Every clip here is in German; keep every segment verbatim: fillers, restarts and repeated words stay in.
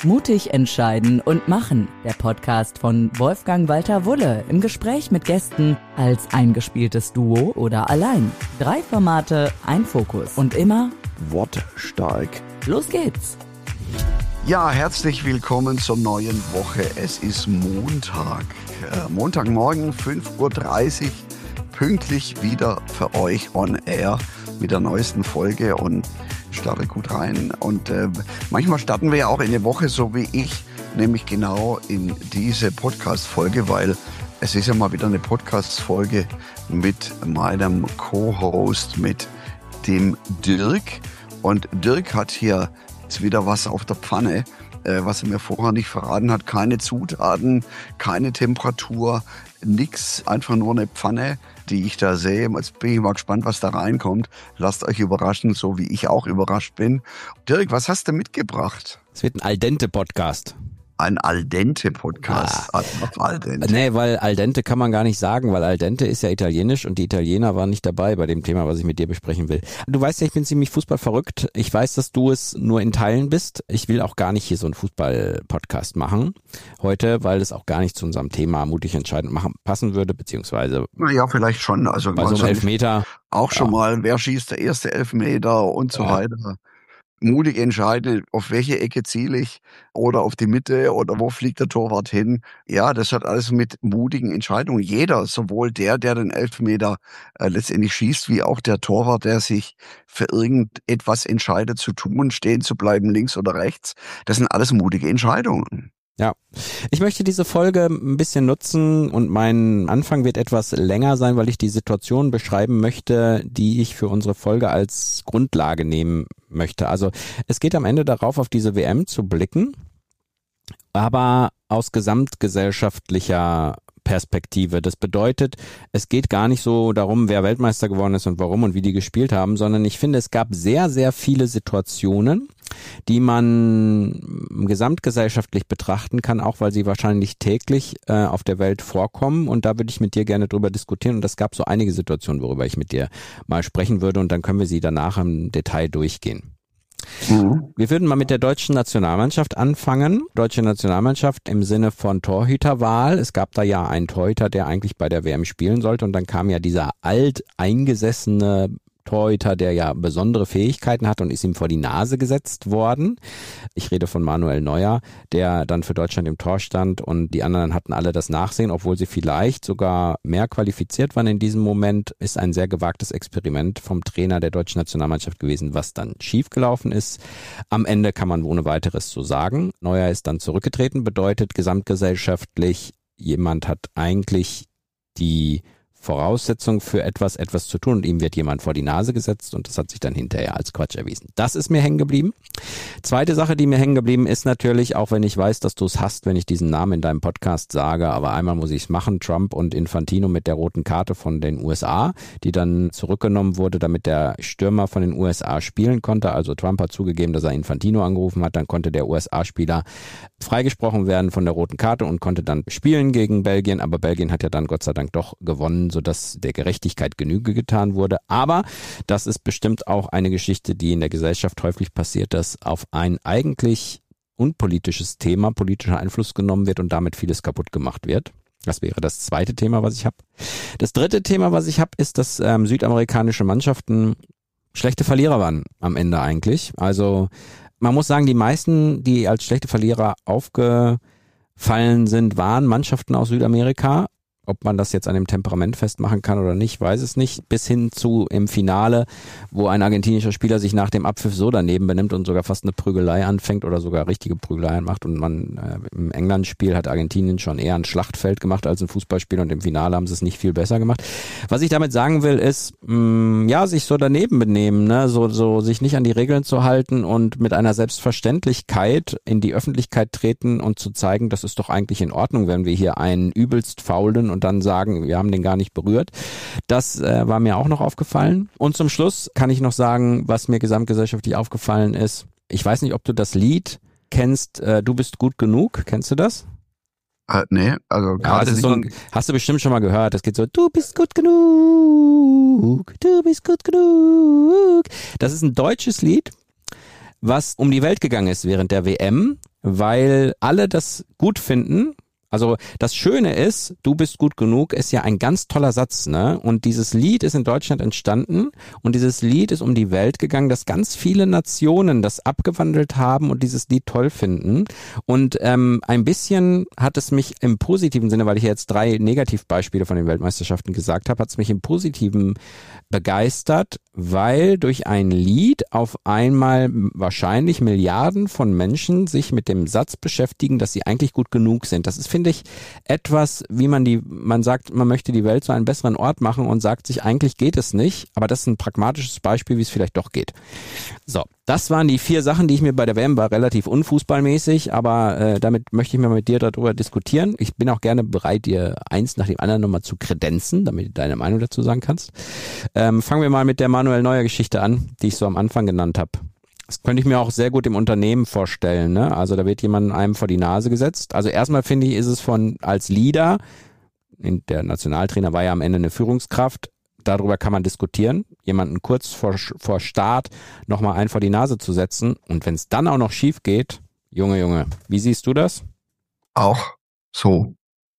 Mutig entscheiden und machen. Der Podcast von Wolfgang Walter Wulle im Gespräch mit Gästen als eingespieltes Duo oder allein. Drei Formate, ein Fokus und immer wortstark. Los geht's! Ja, herzlich willkommen zur neuen Woche. Es ist Montag. Äh, Montagmorgen, fünf Uhr dreißig, pünktlich wieder für euch on air mit der neuesten Folge und starte gut rein. Und äh, manchmal starten wir ja auch in eine Woche so wie ich, nämlich genau in diese Podcast-Folge, weil es ist ja mal wieder eine Podcast-Folge mit meinem Co-Host, mit dem Dirk. Und Dirk hat hier jetzt wieder was auf der Pfanne, äh, was er mir vorher nicht verraten hat. Keine Zutaten, keine Temperatur, nix, einfach nur eine Pfanne, die ich da sehe. Jetzt bin ich mal gespannt, was da reinkommt. Lasst euch überraschen, so wie ich auch überrascht bin. Dirk, was hast du mitgebracht? Es wird ein Al dente Podcast. Ein Al dente Podcast. Ah. Al dente. Nee, weil Al dente kann man gar nicht sagen, weil Al dente ist ja italienisch und die Italiener waren nicht dabei bei dem Thema, was ich mit dir besprechen will. Du weißt ja, ich bin ziemlich fußballverrückt. Ich weiß, dass du es nur in Teilen bist. Ich will auch gar nicht hier so einen Fußball-Podcast machen heute, weil es auch gar nicht zu unserem Thema mutig entscheidend machen passen würde, beziehungsweise naja, vielleicht schon. Also bei so einem Elfmeter. Auch schon ja. mal, wer schießt der erste Elfmeter und so ja. weiter. Mutig entscheiden, auf welche Ecke ziele ich oder auf die Mitte oder wo fliegt der Torwart hin. Ja, das hat alles mit mutigen Entscheidungen. Jeder, sowohl der, der den Elfmeter äh, letztendlich schießt, wie auch der Torwart, der sich für irgendetwas entscheidet zu tun, stehen zu bleiben, links oder rechts. Das sind alles mutige Entscheidungen. Ja, ich möchte diese Folge ein bisschen nutzen und mein Anfang wird etwas länger sein, weil ich die Situation beschreiben möchte, die ich für unsere Folge als Grundlage nehmen möchte. Also es geht am Ende darauf, auf diese W M zu blicken, aber aus gesamtgesellschaftlicher Perspektive. Das bedeutet, es geht gar nicht so darum, wer Weltmeister geworden ist und warum und wie die gespielt haben, sondern ich finde, es gab sehr, sehr viele Situationen, die man gesamtgesellschaftlich betrachten kann, auch weil sie wahrscheinlich täglich äh, auf der Welt vorkommen und da würde ich mit dir gerne drüber diskutieren und es gab so einige Situationen, worüber ich mit dir mal sprechen würde und dann können wir sie danach im Detail durchgehen. Mhm. Wir würden mal mit der deutschen Nationalmannschaft anfangen. Deutsche Nationalmannschaft im Sinne von Torhüterwahl. Es gab da ja einen Torhüter, der eigentlich bei der W M spielen sollte und dann kam ja dieser alteingesessene Torhüter, der ja besondere Fähigkeiten hat und ist ihm vor die Nase gesetzt worden. Ich rede von Manuel Neuer, der dann für Deutschland im Tor stand und die anderen hatten alle das Nachsehen, obwohl sie vielleicht sogar mehr qualifiziert waren in diesem Moment. Ist ein sehr gewagtes Experiment vom Trainer der deutschen Nationalmannschaft gewesen, was dann schiefgelaufen ist. Am Ende kann man ohne weiteres so sagen. Neuer ist dann zurückgetreten, bedeutet gesamtgesellschaftlich, jemand hat eigentlich die Voraussetzung für etwas, etwas zu tun und ihm wird jemand vor die Nase gesetzt und das hat sich dann hinterher als Quatsch erwiesen. Das ist mir hängen geblieben. Zweite Sache, die mir hängen geblieben ist natürlich, auch wenn ich weiß, dass du es hasst, wenn ich diesen Namen in deinem Podcast sage, aber einmal muss ich es machen, Trump und Infantino mit der roten Karte von den U S A, die dann zurückgenommen wurde, damit der Stürmer von den U S A spielen konnte. Also Trump hat zugegeben, dass er Infantino angerufen hat, dann konnte der U S A-Spieler freigesprochen werden von der roten Karte und konnte dann spielen gegen Belgien, aber Belgien hat ja dann Gott sei Dank doch gewonnen, sodass der Gerechtigkeit Genüge getan wurde. Aber das ist bestimmt auch eine Geschichte, die in der Gesellschaft häufig passiert, dass auf ein eigentlich unpolitisches Thema politischer Einfluss genommen wird und damit vieles kaputt gemacht wird. Das wäre das zweite Thema, was ich habe. Das dritte Thema, was ich habe, ist, dass ähm, südamerikanische Mannschaften schlechte Verlierer waren am Ende eigentlich. Also man muss sagen, die meisten, die als schlechte Verlierer aufgefallen sind, waren Mannschaften aus Südamerika. Ob man das jetzt an dem Temperament festmachen kann oder nicht, weiß es nicht. Bis hin zu im Finale, wo ein argentinischer Spieler sich nach dem Abpfiff so daneben benimmt und sogar fast eine Prügelei anfängt oder sogar richtige Prügelei macht. Und man äh, im England-Spiel hat Argentinien schon eher ein Schlachtfeld gemacht als ein Fußballspiel und im Finale haben sie es nicht viel besser gemacht. Was ich damit sagen will, ist, mh, ja, sich so daneben benehmen, ne, so, so sich nicht an die Regeln zu halten und mit einer Selbstverständlichkeit in die Öffentlichkeit treten und zu zeigen, das ist doch eigentlich in Ordnung, wenn wir hier einen übelst faulen und dann sagen, wir haben den gar nicht berührt. Das äh, war mir auch noch aufgefallen. Und zum Schluss kann ich noch sagen, was mir gesamtgesellschaftlich aufgefallen ist. Ich weiß nicht, ob du das Lied kennst, äh, Du bist gut genug. Kennst du das? Äh, nee, also ja, das ist so ein, hast du bestimmt schon mal gehört. Das geht so, du bist gut genug, du bist gut genug. Das ist ein deutsches Lied, was um die Welt gegangen ist während der W M. weil alle das gut finden. Also das Schöne ist, du bist gut genug, ist ja ein ganz toller Satz, ne? Und dieses Lied ist in Deutschland entstanden und dieses Lied ist um die Welt gegangen, dass ganz viele Nationen das abgewandelt haben und dieses Lied toll finden. Und ähm, ein bisschen hat es mich im positiven Sinne, weil ich jetzt drei Negativbeispiele von den Weltmeisterschaften gesagt habe, hat es mich im Positiven begeistert, weil durch ein Lied auf einmal wahrscheinlich Milliarden von Menschen sich mit dem Satz beschäftigen, dass sie eigentlich gut genug sind. Das ist, finde ich, etwas, wie man die, man sagt, man möchte die Welt zu einem besseren Ort machen und sagt sich, eigentlich geht es nicht, aber das ist ein pragmatisches Beispiel, wie es vielleicht doch geht. So, das waren die vier Sachen, die ich mir bei der W M war, relativ unfußballmäßig, aber äh, damit möchte ich mal mit dir darüber diskutieren. Ich bin auch gerne bereit, dir eins nach dem anderen nochmal zu kredenzen, damit du deine Meinung dazu sagen kannst. Ähm, fangen wir mal mit der Manuel Neuer Geschichte an, die ich so am Anfang genannt habe. Das könnte ich mir auch sehr gut im Unternehmen vorstellen, ne? Also da wird jemand einem vor die Nase gesetzt. Also erstmal finde ich, ist es von als Leader, der Nationaltrainer war ja am Ende eine Führungskraft, darüber kann man diskutieren, jemanden kurz vor, vor Start nochmal einen vor die Nase zu setzen und wenn es dann auch noch schief geht, Junge, Junge, wie siehst du das? Auch so.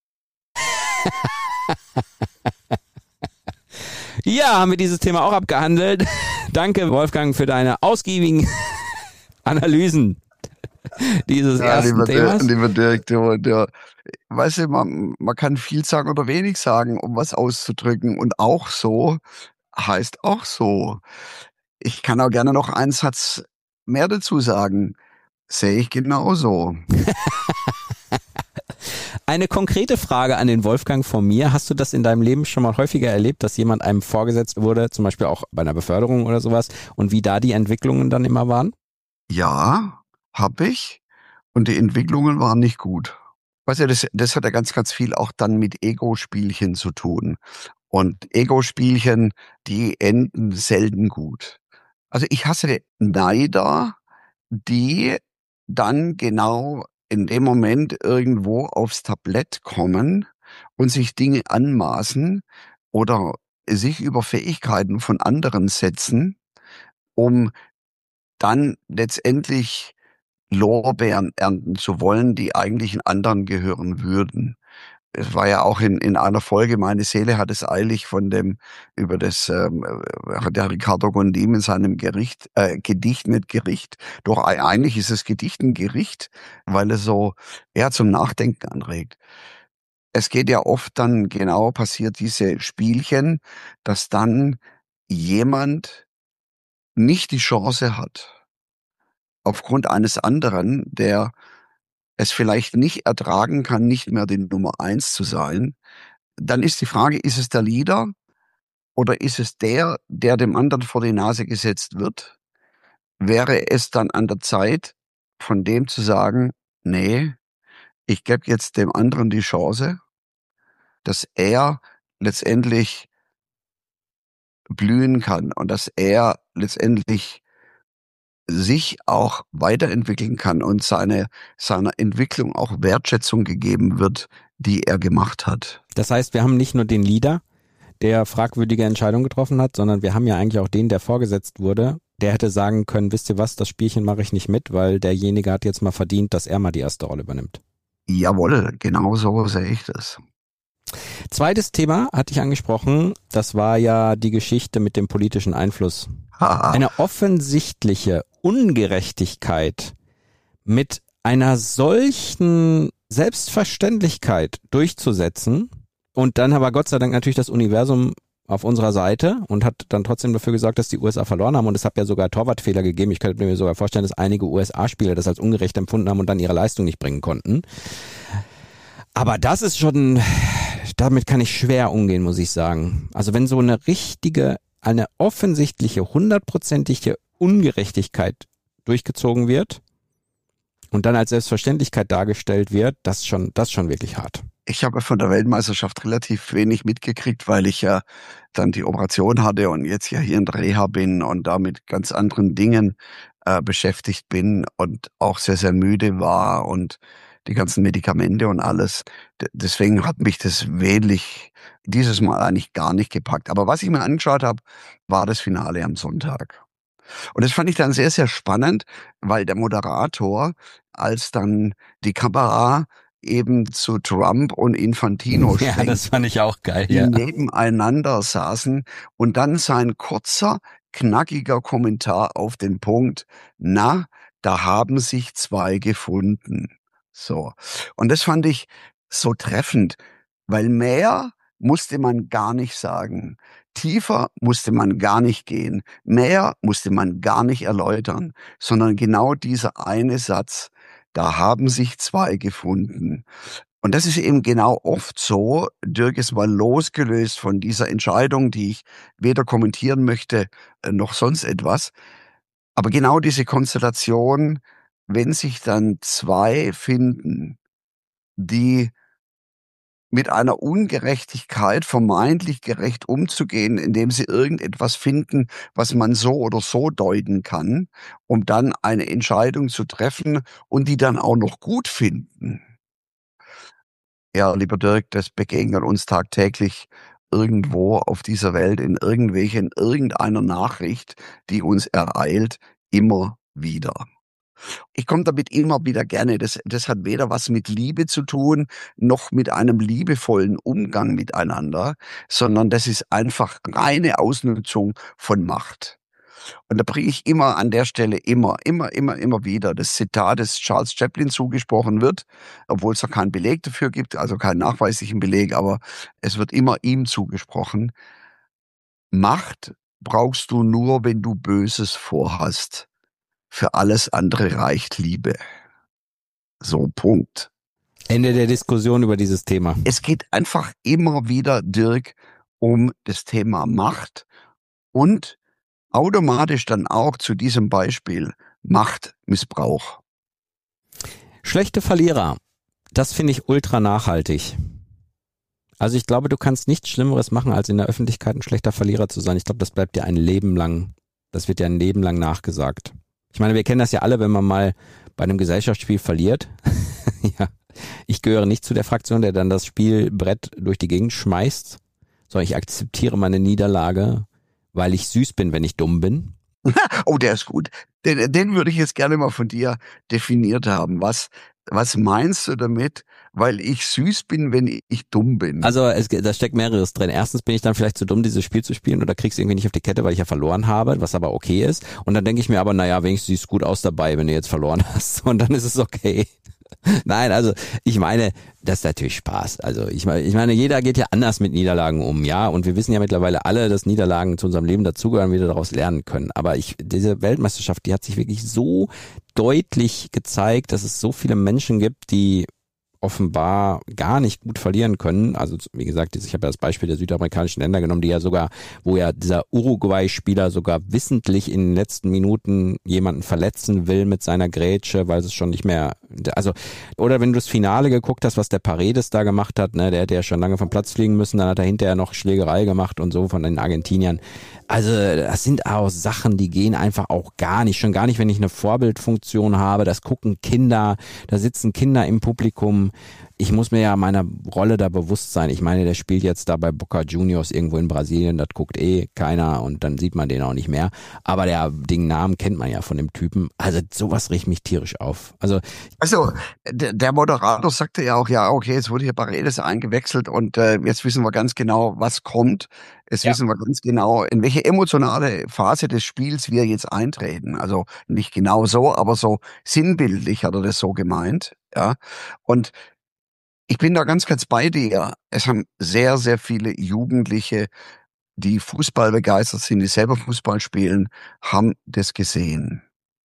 Ja, haben wir dieses Thema auch abgehandelt. Danke, Wolfgang, für deine ausgiebigen Analysen dieses ja, ersten lieber Themas. Der, lieber Dirk, der, der, weißt du, man, man kann viel sagen oder wenig sagen, um was auszudrücken. Und auch so heißt auch so. Ich kann auch gerne noch einen Satz mehr dazu sagen. Sehe ich genauso. Eine konkrete Frage an den Wolfgang von mir. Hast du das in deinem Leben schon mal häufiger erlebt, dass jemand einem vorgesetzt wurde, zum Beispiel auch bei einer Beförderung oder sowas, und wie da die Entwicklungen dann immer waren? Ja, hab ich. Und die Entwicklungen waren nicht gut. Weißt du, das, das hat ja ganz, ganz viel auch dann mit Ego-Spielchen zu tun. Und Ego-Spielchen, die enden selten gut. Also ich hasse Neider, die dann genau in dem Moment irgendwo aufs Tablett kommen und sich Dinge anmaßen oder sich über Fähigkeiten von anderen setzen, um dann letztendlich Lorbeeren ernten zu wollen, die eigentlich in anderen gehören würden. Es war ja auch in, in einer Folge, meine Seele hat es eilig, von dem, über das, ähm, der Riccardo Gondim in seinem Gericht, äh, Gedicht, nicht Gericht. Doch eigentlich ist es Gedicht ein Gericht, weil es so, ja, zum Nachdenken anregt. Es geht ja oft dann genau, passiert diese Spielchen, dass dann jemand nicht die Chance hat, aufgrund eines anderen, der es vielleicht nicht ertragen kann, nicht mehr die Nummer eins zu sein, dann ist die Frage, ist es der Leader oder ist es der, der dem anderen vor die Nase gesetzt wird? Wäre es dann an der Zeit, von dem zu sagen, nee, ich gebe jetzt dem anderen die Chance, dass er letztendlich blühen kann und dass er letztendlich sich auch weiterentwickeln kann und seine, seiner Entwicklung auch Wertschätzung gegeben wird, die er gemacht hat. Das heißt, wir haben nicht nur den Leader, der fragwürdige Entscheidungen getroffen hat, sondern wir haben ja eigentlich auch den, der vorgesetzt wurde. Der hätte sagen können, wisst ihr was, das Spielchen mache ich nicht mit, weil derjenige hat jetzt mal verdient, dass er mal die erste Rolle übernimmt. Jawohl, genau so sehe ich das. Zweites Thema hatte ich angesprochen, das war ja die Geschichte mit dem politischen Einfluss. Ha. Eine offensichtliche Ungerechtigkeit mit einer solchen Selbstverständlichkeit durchzusetzen und dann aber Gott sei Dank natürlich das Universum auf unserer Seite und hat dann trotzdem dafür gesorgt, dass die U S A verloren haben und es hat ja sogar Torwartfehler gegeben. Ich könnte mir sogar vorstellen, dass einige U S A-Spieler das als ungerecht empfunden haben und dann ihre Leistung nicht bringen konnten. Aber das ist schon, damit kann ich schwer umgehen, muss ich sagen. Also wenn so eine richtige, eine offensichtliche, hundertprozentige Ungerechtigkeit durchgezogen wird und dann als Selbstverständlichkeit dargestellt wird, das ist schon, das ist schon wirklich hart. Ich habe von der Weltmeisterschaft relativ wenig mitgekriegt, weil ich ja dann die Operation hatte und jetzt ja hier in der Reha bin und da mit ganz anderen Dingen äh, beschäftigt bin und auch sehr, sehr müde war und die ganzen Medikamente und alles. D- deswegen hat mich das wenig dieses Mal eigentlich gar nicht gepackt. Aber was ich mir angeschaut habe, war das Finale am Sonntag. Und das fand ich dann sehr, sehr spannend, weil der Moderator, als dann die Kamera eben zu Trump und Infantino schwenkt, ja, das fand ich auch geil, die ja. nebeneinander saßen und dann sein kurzer, knackiger Kommentar auf den Punkt, na, da haben sich zwei gefunden. So. Und das fand ich so treffend, weil mehr musste man gar nicht sagen. Tiefer musste man gar nicht gehen. Mehr musste man gar nicht erläutern, sondern genau dieser eine Satz, da haben sich zwei gefunden. Und das ist eben genau oft so, Dirk, ist mal losgelöst von dieser Entscheidung, die ich weder kommentieren möchte, noch sonst etwas. Aber genau diese Konstellation, wenn sich dann zwei finden, die mit einer Ungerechtigkeit vermeintlich gerecht umzugehen, indem sie irgendetwas finden, was man so oder so deuten kann, um dann eine Entscheidung zu treffen und die dann auch noch gut finden. Ja, lieber Dirk, das begegnet uns tagtäglich irgendwo auf dieser Welt, in irgendwelchen, irgendeiner Nachricht, die uns ereilt, immer wieder. Ich komme damit immer wieder gerne. Das, das hat weder was mit Liebe zu tun, noch mit einem liebevollen Umgang miteinander, sondern das ist einfach reine Ausnutzung von Macht. Und da bringe ich immer an der Stelle immer, immer, immer, immer wieder das Zitat, das Charles Chaplin zugesprochen wird, obwohl es da keinen Beleg dafür gibt, also keinen nachweislichen Beleg, aber es wird immer ihm zugesprochen. Macht brauchst du nur, wenn du Böses vorhast. Für alles andere reicht Liebe. So, Punkt. Ende der Diskussion über dieses Thema. Es geht einfach immer wieder, Dirk, um das Thema Macht und automatisch dann auch zu diesem Beispiel Machtmissbrauch. Schlechte Verlierer, das finde ich ultra nachhaltig. Also ich glaube, du kannst nichts Schlimmeres machen, als in der Öffentlichkeit ein schlechter Verlierer zu sein. Ich glaube, das bleibt dir ein Leben lang, das wird dir ein Leben lang nachgesagt. Ich meine, wir kennen das ja alle, wenn man mal bei einem Gesellschaftsspiel verliert. Ja, ich gehöre nicht zu der Fraktion, der dann das Spielbrett durch die Gegend schmeißt, sondern ich akzeptiere meine Niederlage, weil ich süß bin, wenn ich dumm bin. Oh, der ist gut. Den, den würde ich jetzt gerne mal von dir definiert haben. Was, was meinst du damit? Weil ich süß bin, wenn ich dumm bin. Also es, da steckt mehreres drin. Erstens bin ich dann vielleicht zu dumm, dieses Spiel zu spielen oder krieg's irgendwie nicht auf die Kette, weil ich ja verloren habe, was aber okay ist. Und dann denke ich mir aber, naja, wenigstens siehst du gut aus dabei, wenn du jetzt verloren hast. Und dann ist es okay. Nein, also ich meine, das ist natürlich Spaß. Also ich meine, ich meine, jeder geht ja anders mit Niederlagen um, ja. Und wir wissen ja mittlerweile alle, dass Niederlagen zu unserem Leben dazugehören, wir daraus lernen können. Aber ich, diese Weltmeisterschaft, die hat sich wirklich so deutlich gezeigt, dass es so viele Menschen gibt, die offenbar gar nicht gut verlieren können. Also wie gesagt, ich habe ja das Beispiel der südamerikanischen Länder genommen, die ja sogar, wo ja dieser Uruguay-Spieler sogar wissentlich in den letzten Minuten jemanden verletzen will mit seiner Grätsche, weil es schon nicht mehr, also, oder wenn du das Finale geguckt hast, was der Paredes da gemacht hat, ne, der hätte ja schon lange vom Platz fliegen müssen, dann hat er hinterher noch Schlägerei gemacht und so von den Argentiniern. Also das sind auch Sachen, die gehen einfach auch gar nicht, schon gar nicht, wenn ich eine Vorbildfunktion habe, das gucken Kinder, da sitzen Kinder im Publikum. Ich muss mir ja meiner Rolle da bewusst sein. Ich meine, der spielt jetzt da bei Boca Juniors irgendwo in Brasilien, das guckt eh keiner und dann sieht man den auch nicht mehr. Aber der, den Namen kennt man ja von dem Typen. Also sowas riecht mich tierisch auf. Also, also der, der Moderator sagte ja auch, ja, okay, jetzt wurde hier Paredes eingewechselt und äh, jetzt wissen wir ganz genau, was kommt. Jetzt ja. wissen wir ganz genau, in welche emotionale Phase des Spiels wir jetzt eintreten. Also nicht genau so, aber so sinnbildlich hat er das so gemeint. Ja, und ich bin da ganz, ganz bei dir. Es haben sehr, sehr viele Jugendliche, die Fußball begeistert sind, die selber Fußball spielen, haben das gesehen.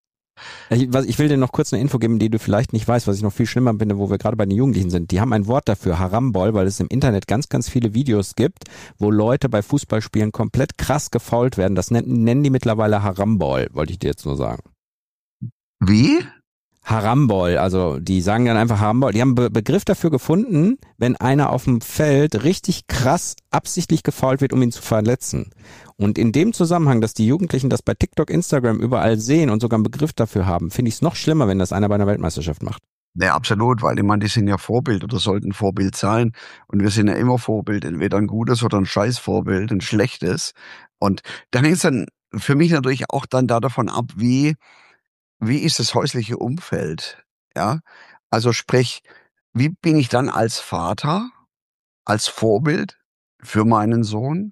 Ich, was, ich will dir noch kurz eine Info geben, die du vielleicht nicht weißt, was ich noch viel schlimmer finde, wo wir gerade bei den Jugendlichen sind. Die haben ein Wort dafür, Harambol, weil es im Internet ganz, ganz viele Videos gibt, wo Leute bei Fußballspielen komplett krass gefoult werden. Das nennen, nennen die mittlerweile Harambol, wollte ich dir jetzt nur sagen. Wie? Harambol, also die sagen dann einfach Harambol. Die haben einen Be- Begriff dafür gefunden, wenn einer auf dem Feld richtig krass absichtlich gefoult wird, um ihn zu verletzen. Und in dem Zusammenhang, dass die Jugendlichen das bei TikTok, Instagram überall sehen und sogar einen Begriff dafür haben, finde ich es noch schlimmer, wenn das einer bei einer Weltmeisterschaft macht. Ja, absolut, weil ich meine, die sind ja Vorbild oder sollten Vorbild sein. Und wir sind ja immer Vorbild, entweder ein gutes oder ein scheiß Vorbild, ein schlechtes. Und dann ist dann für mich natürlich auch dann da davon ab, wie, wie ist das häusliche Umfeld? Ja, also sprich, wie bin ich dann als Vater, als Vorbild für meinen Sohn,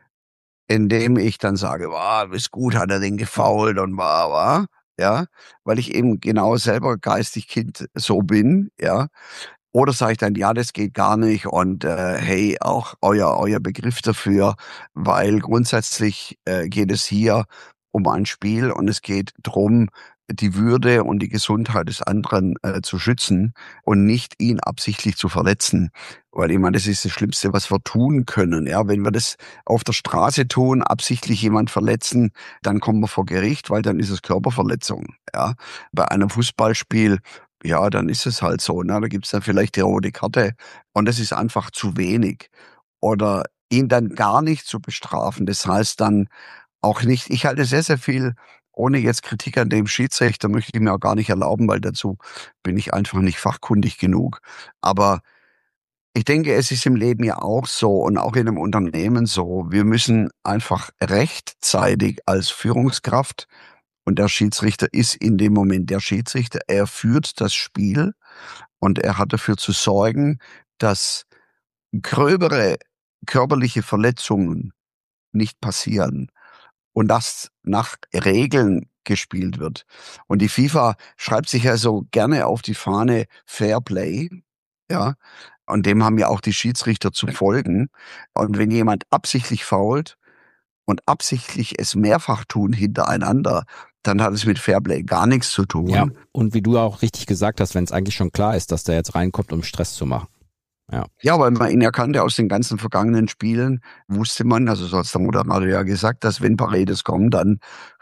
indem ich dann sage: „Wow, ist gut, hat er den gefoult und wa wa“, ja, weil ich eben genau selber geistig Kind so bin, ja. Oder sage ich dann: „Ja, das geht gar nicht und, äh, hey, auch euer euer Begriff dafür“, weil grundsätzlich, äh, geht es hier um ein Spiel und es geht drum, die Würde und die Gesundheit des anderen, äh, zu schützen und nicht ihn absichtlich zu verletzen. Weil ich meine, das ist das Schlimmste, was wir tun können, ja? Wenn wir das auf der Straße tun, absichtlich jemand verletzen, dann kommen wir vor Gericht, weil dann ist es Körperverletzung, ja? Bei einem Fußballspiel, ja, dann ist es halt so, ne? Da gibt's dann vielleicht die rote Karte und das ist einfach zu wenig. Oder ihn dann gar nicht zu bestrafen, das heißt dann auch nicht, ich halte sehr, sehr viel, ohne jetzt Kritik an dem Schiedsrichter möchte ich mir auch gar nicht erlauben, weil dazu bin ich einfach nicht fachkundig genug. Aber ich denke, es ist im Leben ja auch so und auch in einem Unternehmen so. Wir müssen einfach rechtzeitig als Führungskraft, und der Schiedsrichter ist in dem Moment der Schiedsrichter, er führt das Spiel und er hat dafür zu sorgen, dass gröbere körperliche Verletzungen nicht passieren und dass nach Regeln gespielt wird. Und die FIFA schreibt sich ja so gerne auf die Fahne Fair Play, ja, und dem haben ja auch die Schiedsrichter zu folgen. Und wenn jemand absichtlich foult und absichtlich es mehrfach tun hintereinander, dann hat es mit Fairplay gar nichts zu tun. Ja, und wie du auch richtig gesagt hast, wenn es eigentlich schon klar ist, dass der jetzt reinkommt, um Stress zu machen. Ja. Ja, weil man ihn erkannte aus den ganzen vergangenen Spielen, wusste man, also so hat der Moderator ja gesagt, dass wenn Paredes kommt, dann...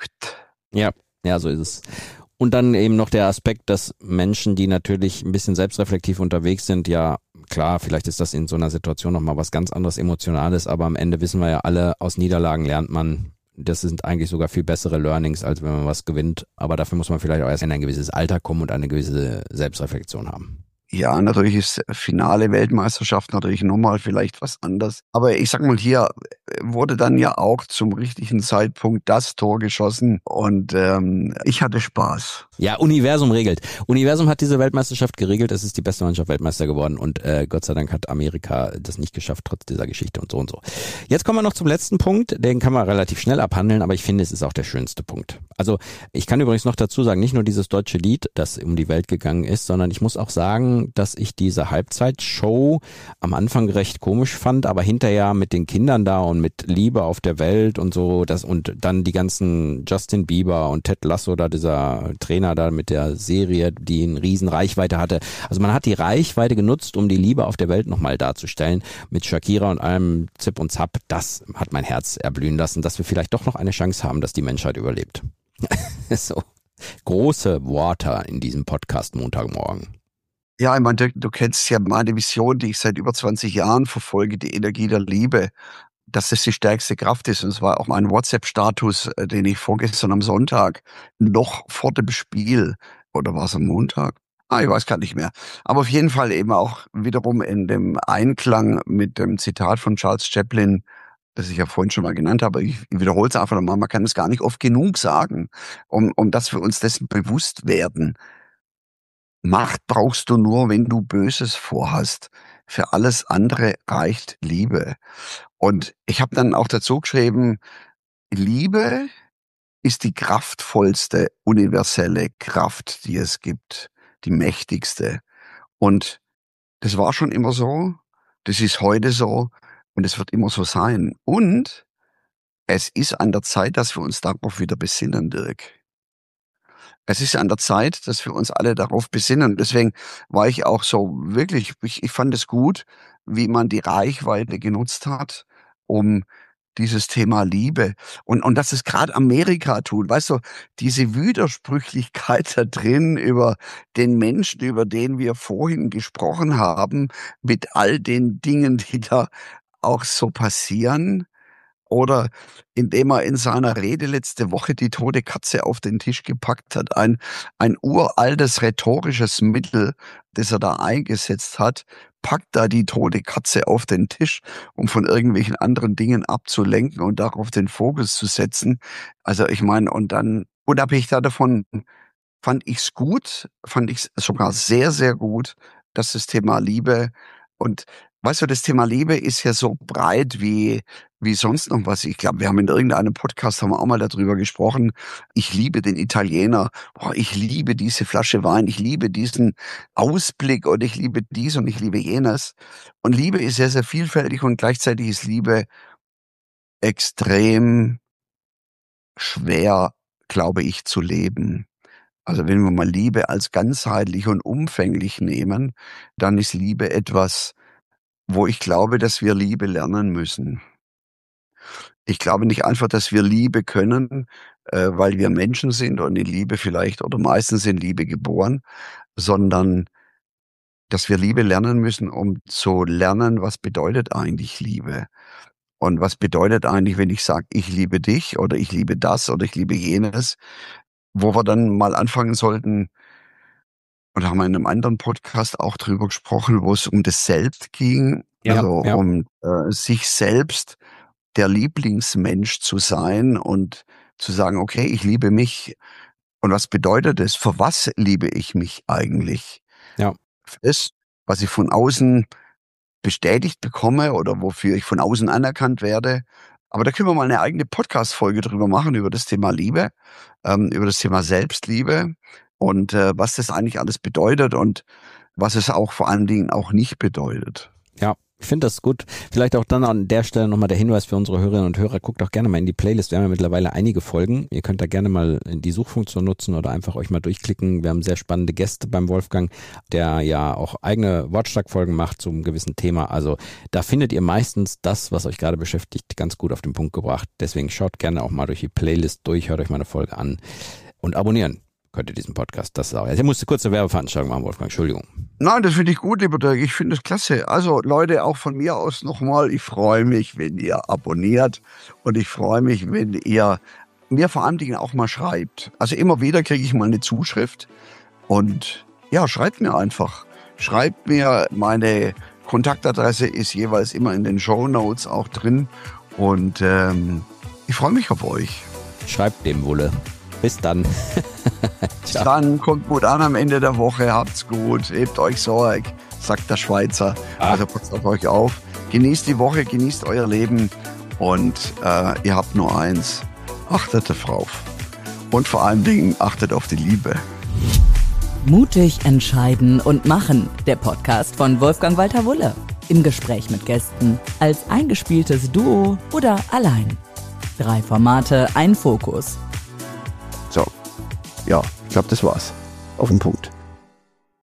Ja, ja, so ist es. Und dann eben noch der Aspekt, dass Menschen, die natürlich ein bisschen selbstreflektiv unterwegs sind, ja klar, vielleicht ist das in so einer Situation nochmal was ganz anderes Emotionales, aber am Ende wissen wir ja alle, aus Niederlagen lernt man. Das sind eigentlich sogar viel bessere Learnings, als wenn man was gewinnt. Aber dafür muss man vielleicht auch erst in ein gewisses Alter kommen und eine gewisse Selbstreflexion haben. Ja, natürlich ist Finale Weltmeisterschaft natürlich nochmal vielleicht was anderes. Aber ich sag mal, hier wurde dann ja auch zum richtigen Zeitpunkt das Tor geschossen und ähm, ich hatte Spaß. Ja, Universum regelt. Universum hat diese Weltmeisterschaft geregelt. Es ist die beste Mannschaft Weltmeister geworden und äh, Gott sei Dank hat Amerika das nicht geschafft, trotz dieser Geschichte und so und so. Jetzt kommen wir noch zum letzten Punkt. Den kann man relativ schnell abhandeln, aber ich finde, es ist auch der schönste Punkt. Also ich kann übrigens noch dazu sagen, nicht nur dieses deutsche Lied, das um die Welt gegangen ist, sondern ich muss auch sagen, dass ich diese Halbzeitshow am Anfang recht komisch fand, aber hinterher mit den Kindern da und mit Liebe auf der Welt und so, das und dann die ganzen Justin Bieber und Ted Lasso, da dieser Trainer da mit der Serie, die eine riesen Reichweite hatte. Also man hat die Reichweite genutzt, um die Liebe auf der Welt nochmal darzustellen, mit Shakira und allem Zip und Zap. Das hat mein Herz erblühen lassen, dass wir vielleicht doch noch eine Chance haben, dass die Menschheit überlebt. So große Worte in diesem Podcast Montagmorgen. Ja, ich meine, du, du kennst ja meine Vision, die ich seit über zwanzig Jahren verfolge, die Energie der Liebe, dass das die stärkste Kraft ist. Und es war auch mein WhatsApp-Status, äh, den ich vorgestern am Sonntag noch vor dem Spiel, oder war es am Montag? Ah, ich weiß gar nicht mehr. Aber auf jeden Fall eben auch wiederum in dem Einklang mit dem Zitat von Charles Chaplin, das ich ja vorhin schon mal genannt habe. Ich wiederhole es einfach nochmal. Man kann es gar nicht oft genug sagen, um, um dass wir uns dessen bewusst werden. Macht brauchst du nur, wenn du Böses vorhast. Für alles andere reicht Liebe. Und ich habe dann auch dazu geschrieben, Liebe ist die kraftvollste, universelle Kraft, die es gibt, die mächtigste. Und das war schon immer so, das ist heute so und es wird immer so sein. Und es ist an der Zeit, dass wir uns darauf wieder besinnen, Dirk. Es ist an der Zeit, dass wir uns alle darauf besinnen. Deswegen war ich auch so wirklich, ich, ich fand es gut, wie man die Reichweite genutzt hat, um dieses Thema Liebe. Und, und dass es gerade Amerika tut, weißt du, diese Widersprüchlichkeit da drin über den Menschen, über den wir vorhin gesprochen haben, mit all den Dingen, die da auch so passieren. oder indem er in seiner Rede letzte Woche die tote Katze auf den Tisch gepackt hat. Ein, ein uraltes rhetorisches Mittel, das er da eingesetzt hat, packt da die tote Katze auf den Tisch, um von irgendwelchen anderen Dingen abzulenken und darauf den Fokus zu setzen. Also ich meine, und dann, unabhängig davon, fand ich's gut, fand ich's sogar sehr, sehr gut, dass das Thema Liebe und weißt du, das Thema Liebe ist ja so breit wie wie sonst noch was. Ich glaube, wir haben in irgendeinem Podcast haben wir auch mal darüber gesprochen. Ich liebe den Italiener. Boah, ich liebe diese Flasche Wein. Ich liebe diesen Ausblick und ich liebe dies und ich liebe jenes. Und Liebe ist sehr, sehr vielfältig und gleichzeitig ist Liebe extrem schwer, glaube ich, zu leben. Also wenn wir mal Liebe als ganzheitlich und umfänglich nehmen, dann ist Liebe etwas, wo ich glaube, dass wir Liebe lernen müssen. Ich glaube nicht einfach, dass wir Liebe können, äh, weil wir Menschen sind und in Liebe vielleicht oder meistens in Liebe geboren, sondern dass wir Liebe lernen müssen, um zu lernen, was bedeutet eigentlich Liebe. Und was bedeutet eigentlich, wenn ich sage, ich liebe dich oder ich liebe das oder ich liebe jenes, wo wir dann mal anfangen sollten, und haben wir in einem anderen Podcast auch drüber gesprochen, wo es um das Selbst ging, Ja, also ja. um äh, sich selbst der Lieblingsmensch zu sein und zu sagen, okay, ich liebe mich. Und was bedeutet das? Für was liebe ich mich eigentlich? Ja. Für das, was ich von außen bestätigt bekomme oder wofür ich von außen anerkannt werde. Aber da können wir mal eine eigene Podcast-Folge drüber machen, über das Thema Liebe, ähm, über das Thema Selbstliebe und äh, was das eigentlich alles bedeutet und was es auch vor allen Dingen auch nicht bedeutet. Ja, ich finde das gut. Vielleicht auch dann an der Stelle nochmal der Hinweis für unsere Hörerinnen und Hörer. Guckt auch gerne mal in die Playlist. Wir haben ja mittlerweile einige Folgen. Ihr könnt da gerne mal die Suchfunktion nutzen oder einfach euch mal durchklicken. Wir haben sehr spannende Gäste beim Wolfgang, der ja auch eigene Wortstark-Folgen macht zu einem gewissen Thema. Also da findet ihr meistens das, was euch gerade beschäftigt, ganz gut auf den Punkt gebracht. Deswegen schaut gerne auch mal durch die Playlist durch, hört euch mal eine Folge an und abonnieren könnt ihr diesen Podcast. Das ist auch. Ich musste kurz eine Werbeveranstaltung machen, Wolfgang. Entschuldigung. Nein, das finde ich gut, lieber Dirk. Ich finde das klasse. Also Leute, auch von mir aus nochmal, ich freue mich, wenn ihr abonniert und ich freue mich, wenn ihr mir vor allen Dingen auch mal schreibt. Also immer wieder kriege ich mal eine Zuschrift und ja, schreibt mir einfach. Schreibt mir, meine Kontaktadresse ist jeweils immer in den Shownotes auch drin und ähm, ich freue mich auf euch. Schreibt dem Wulle. Bis dann. Dann kommt gut an am Ende der Woche, habt's gut, hebt euch Sorg, sagt der Schweizer. Also passt auf euch auf, genießt die Woche, genießt euer Leben und äh, ihr habt nur eins, achtet darauf und vor allen Dingen achtet auf die Liebe. Mutig entscheiden und machen, der Podcast von Wolfgang Walter Wulle. Im Gespräch mit Gästen, als eingespieltes Duo oder allein. Drei Formate, ein Fokus. So, ja, ich glaube, das war's. Auf den Punkt.